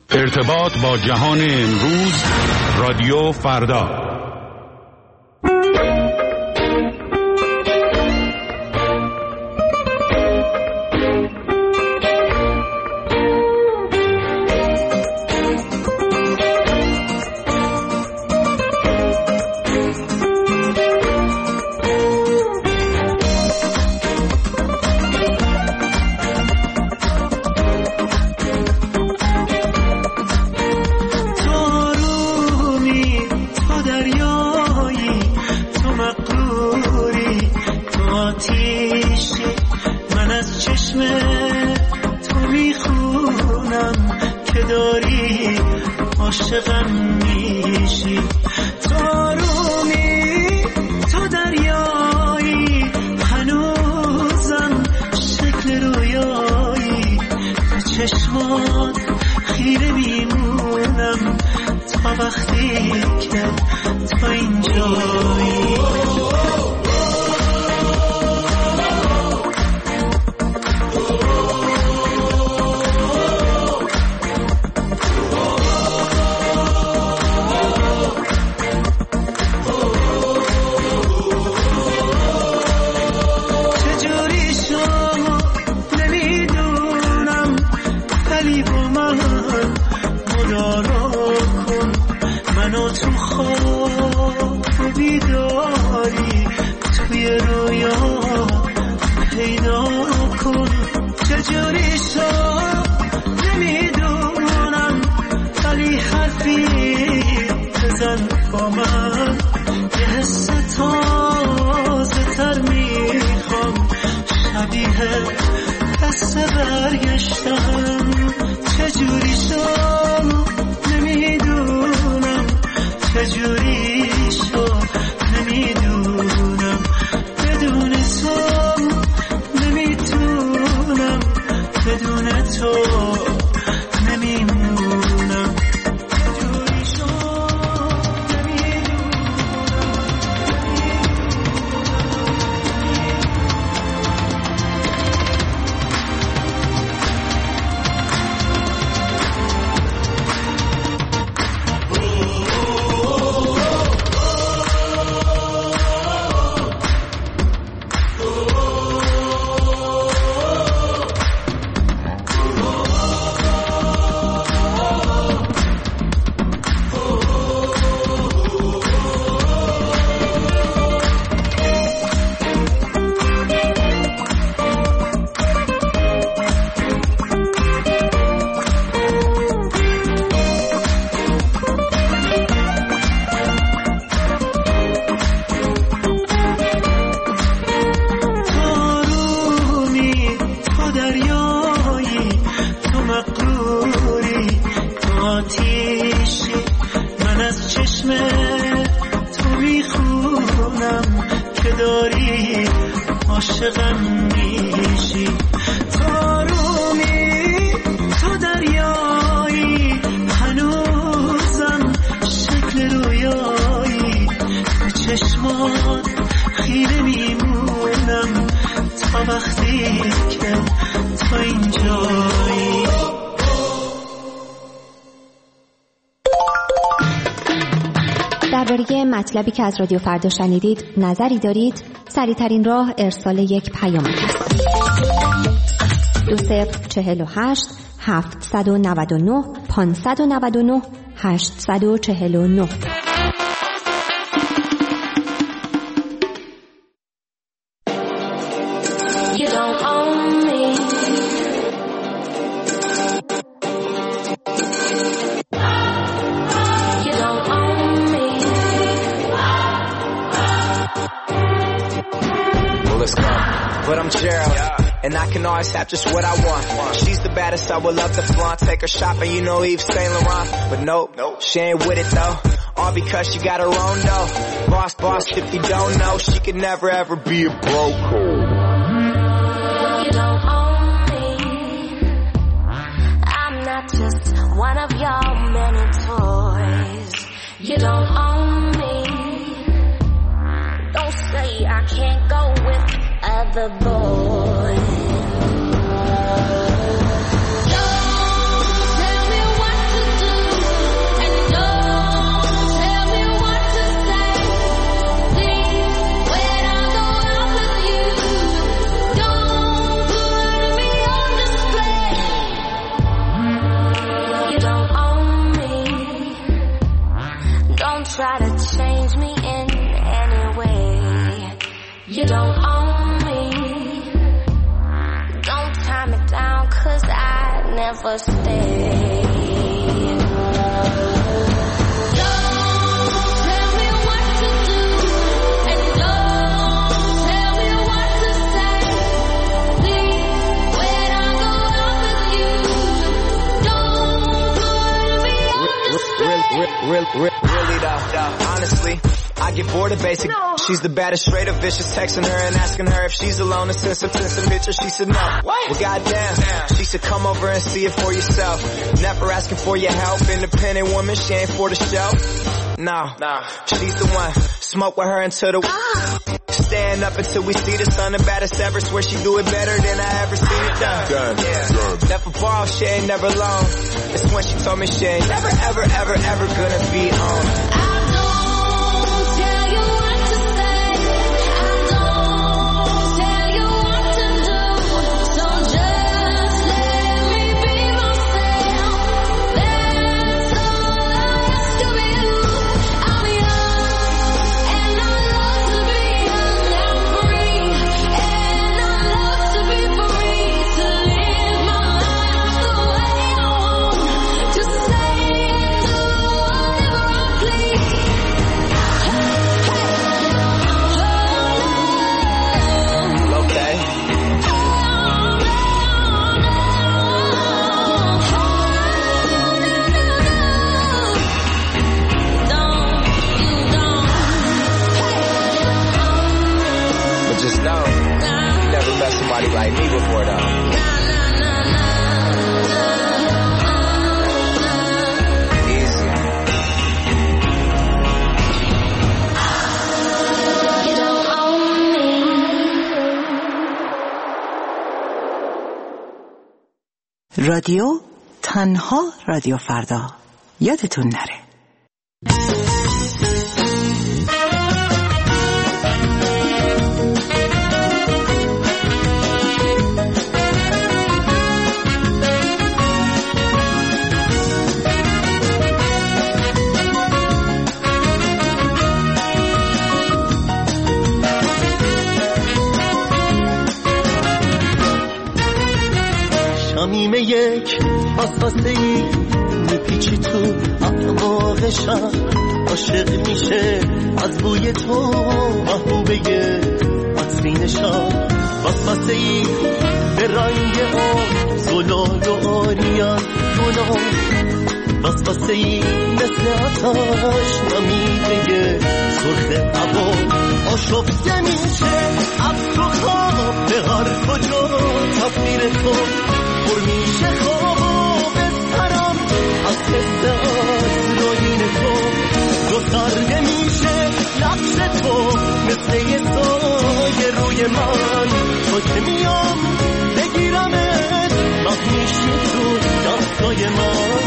ارتباط با جهان امروز، رادیو فردا. درباره مطلبی که از رادیو فردا شنیدید نظری دارید؟ سریع‌ترین راه ارسال یک پیام است. 2048 799 599 849. And I can always have just what I want. She's the baddest, I would love to flaunt. Take her shopping, you know Yves Saint Laurent. But nope, she ain't with it though. All because she got her own dough. Boss, if you don't know, she could never ever be a broke. You don't own me. I'm not just one of your many toys. You don't own me. Don't say I can't go with other boys. Don't tell me what to try to change me in any way. You don't own me. Don't tie me down, 'cause I never stay. Really though, honestly, I get bored of basic. No. She's the baddest, straight up vicious, texting her and asking her if she's alone and send some pictures. She said no. What? Well, goddamn. She said come over and see it for yourself. Never asking for your help. Independent woman, she ain't for the show. No, she's the one. Smoke with her until the stand up until we see the sun. The baddest ever. Swear she do it better than I ever seen it done. Yeah. Never fall, she ain't never alone. It's when she told me she ain't never, ever, ever, ever gonna be on. Like me before though. Easy. You don't own me. رادیو تنها رادیو فردا. یادتون نره. شمیم یک وسوسه‌ای میپیچی تو اعماق شهر، عاشق میشه از بوی تو محبوبه عطرین شهر. وسوسه‌ای به رنگ آن زلال و آریان گناه، وسوسه‌ای مثل آتش نمیده سرخ هوا. آشفته میشه از تو خواب به هر کجا تصویر تو پر میشه خواب و بسترم از حس آسراین تو. دو سرده میشه نقش تو مثل یه سایه روی من. تو که میام بگیرمت وقت میشی تو دستای من.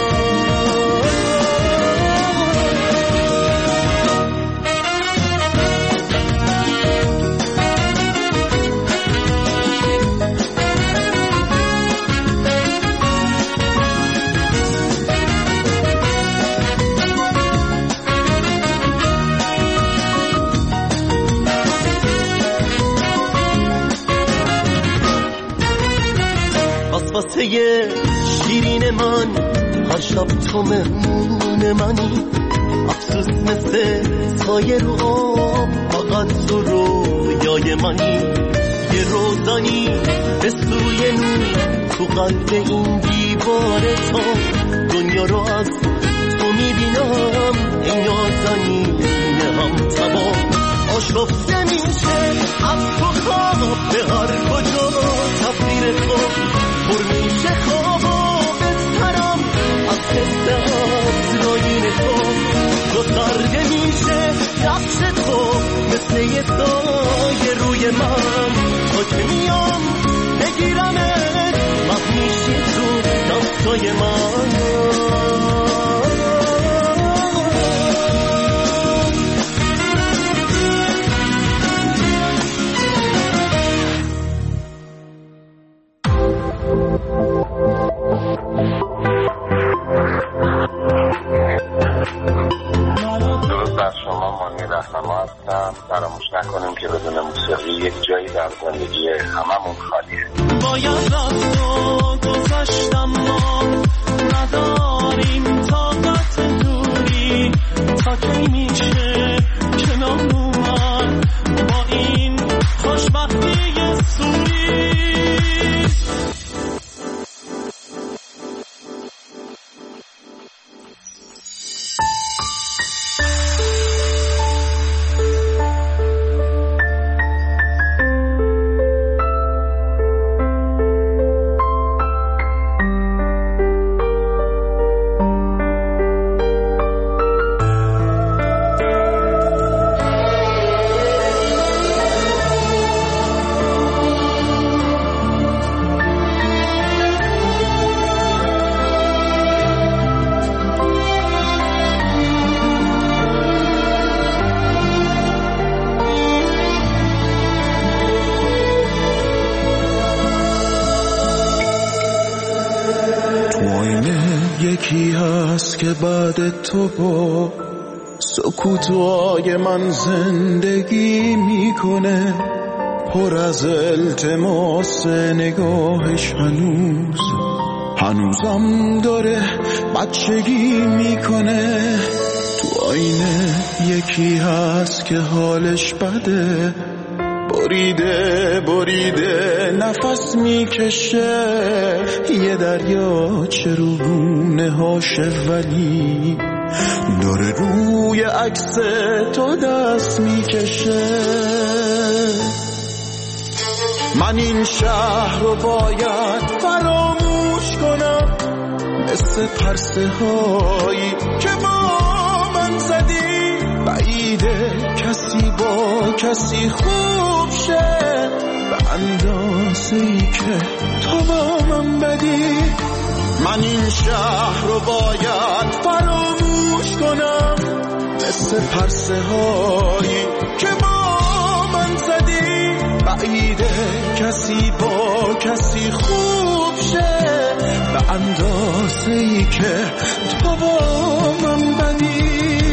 واسه شیرین من هر شب تو مهمون منی. افسوس مثل سایه رو آب فقط تو رویای منی. یه روزانی به سوی نور تو قلب این دیوار تو دنیا رو از تو میبینم. این نازنین هم تمام آشفته میشه از تو خواب به هر کجا تصویر تو پر میشه خواب و بسترم از حس آسراین تو. تو سرده میشه نقش تو مثل یه سایه روی من. تو که میام بگیرمت وقت میشی تو دستای من. La زندگی هممون خالیه. باید رفت و گذشتم ما نداریم طاقت دوری تا کی میشه کنار اومد با این خوشبختی سوری. یکی هست که بعد تو با سکوتای من زندگی میکنه، پر از التماس نگاهش هنوزم داره بچگی میکنه. تو آینه یکی هست که حالش بده، بریده نفس میکشه، یه دریاچه رو گونه هاشه ولی داره روی عکس تو دست میکشه. من این شهر رو باید فراموش کنم، مثل پرسه هایی که با من زدی، بعیده کسی با کسی خوب شه به اندازه‌ای که تو با من بدی. من این شهر رو باید فراموش کنم، مثل پرسه هایی که با من زدی، بعیده کسی با کسی خوب شه به اندازه‌ای که تو با من بدی.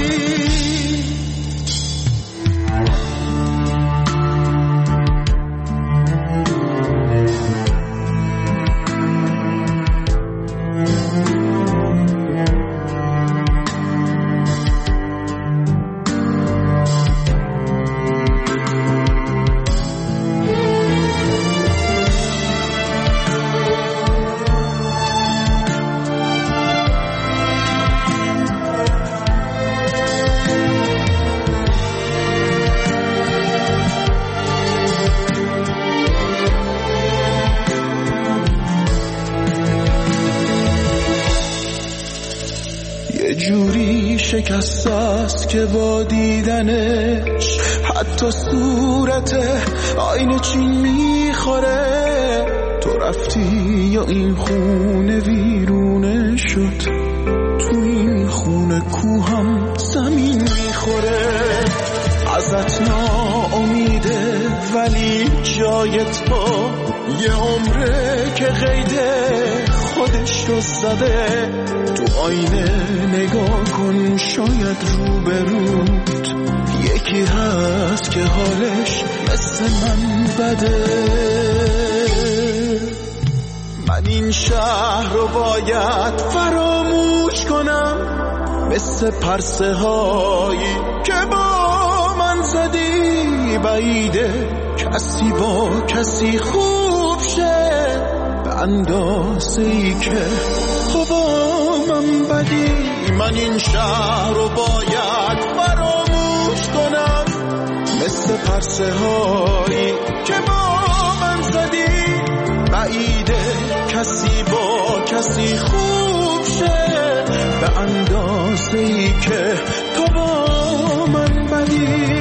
جوری شکست است که با دیدنش حتی صورت آینه چین میخوره. تو رفتی یا این خونه ویرونه شد، تو این خونه کوهم زمین میخوره. ازت ناامیده ولی جای تو یه عمره که قیده خودش رو زده. تو آینه نگاه کن، شاید روبروت یکی هست که حالش مثل من بده. من این شهر رو باید فراموش کنم، مثل پرسه هایی که با من زدی، بعیده کسی با کسی خوب شه به اندازه‌ای که تو با من بدی. من این شهر رو باید فراموش کنم، مثل پرسه هایی که با من زدی، بعیده کسی با کسی خوب شه به اندازه‌ای که تو با من بدی.